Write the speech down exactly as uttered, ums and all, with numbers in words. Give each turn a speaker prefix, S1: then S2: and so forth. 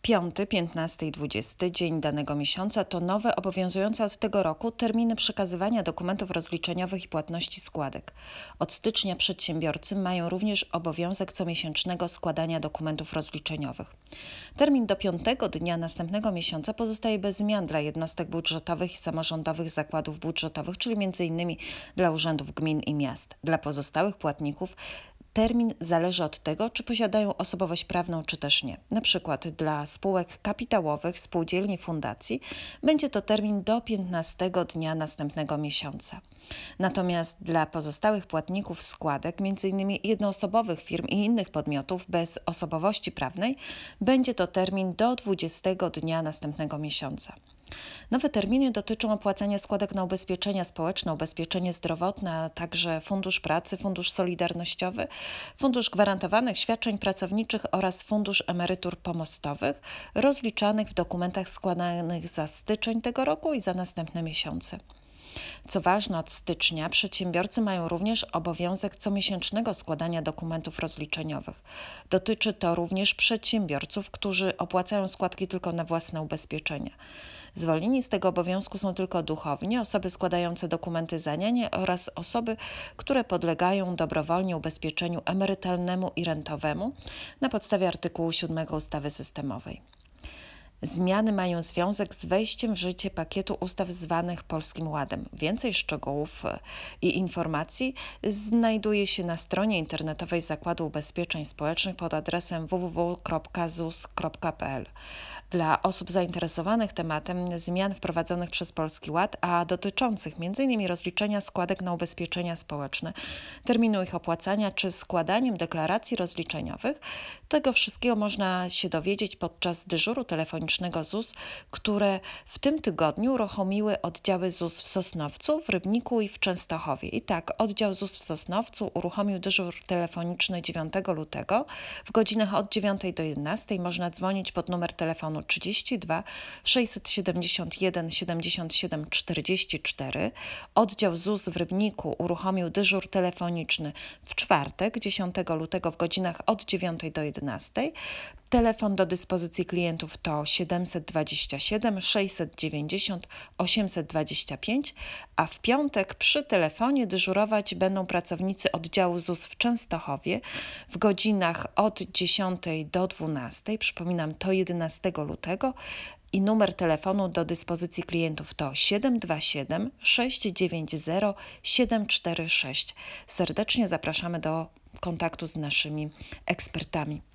S1: Piąty, piętnasty i dwudziesty dzień danego miesiąca to nowe, obowiązujące od tego roku terminy przekazywania dokumentów rozliczeniowych i płatności składek. Od stycznia przedsiębiorcy mają również obowiązek comiesięcznego składania dokumentów rozliczeniowych. Termin do piątego dnia następnego miesiąca pozostaje bez zmian dla jednostek budżetowych i samorządowych zakładów budżetowych, czyli między innymi dla urzędów gmin i miast. Dla pozostałych płatników termin zależy od tego, czy posiadają osobowość prawną, czy też nie. Na przykład dla spółek kapitałowych, spółdzielni, fundacji będzie to termin do piętnastego dnia następnego miesiąca. Natomiast dla pozostałych płatników składek, m.in. jednoosobowych firm i innych podmiotów bez osobowości prawnej, będzie to termin do dwudziestego dnia następnego miesiąca. Nowe terminy dotyczą opłacania składek na ubezpieczenia społeczne, ubezpieczenie zdrowotne, a także Fundusz Pracy, Fundusz Solidarnościowy, Fundusz Gwarantowanych Świadczeń Pracowniczych oraz Fundusz Emerytur Pomostowych, rozliczanych w dokumentach składanych za styczeń tego roku i za następne miesiące. Co ważne, od stycznia przedsiębiorcy mają również obowiązek comiesięcznego składania dokumentów rozliczeniowych. Dotyczy to również przedsiębiorców, którzy opłacają składki tylko na własne ubezpieczenia. Zwolnieni z tego obowiązku są tylko duchowni, osoby składające dokumenty za nianie oraz osoby, które podlegają dobrowolnie ubezpieczeniu emerytalnemu i rentowemu na podstawie artykułu siódmego ustawy systemowej. Zmiany mają związek z wejściem w życie pakietu ustaw zwanych Polskim Ładem. Więcej szczegółów i informacji znajduje się na stronie internetowej Zakładu Ubezpieczeń Społecznych pod adresem w w w kropka z u s kropka p l. Dla osób zainteresowanych tematem zmian wprowadzonych przez Polski Ład, a dotyczących m.in. rozliczenia składek na ubezpieczenia społeczne, terminu ich opłacania czy składaniem deklaracji rozliczeniowych, tego wszystkiego można się dowiedzieć podczas dyżuru telefonicznego Z U S, które w tym tygodniu uruchomiły oddziały Z U S w Sosnowcu, w Rybniku i w Częstochowie. I tak, oddział Z U S w Sosnowcu uruchomił dyżur telefoniczny dziewiątego lutego. W godzinach od dziewiątej do jedenastej można dzwonić pod numer telefonu trzydzieści dwa sześćset siedemdziesiąt jeden siedemdziesiąt siedem czterdzieści cztery. Oddział Z U S w Rybniku uruchomił dyżur telefoniczny w czwartek, dziesiątego lutego w godzinach od dziewiątej do jedenastej. Telefon do dyspozycji klientów to siedemset dwadzieścia siedem sześćset dziewięćdziesiąt osiemset dwadzieścia pięć, a w piątek przy telefonie dyżurować będą pracownicy oddziału Z U S w Częstochowie w godzinach od dziesiątej do dwunastej. Przypominam, to jedenastego lutego. I numer telefonu do dyspozycji klientów to siedem dwa siedem sześć dziewięć zero siedem cztery sześć. Serdecznie zapraszamy do kontaktu z naszymi ekspertami.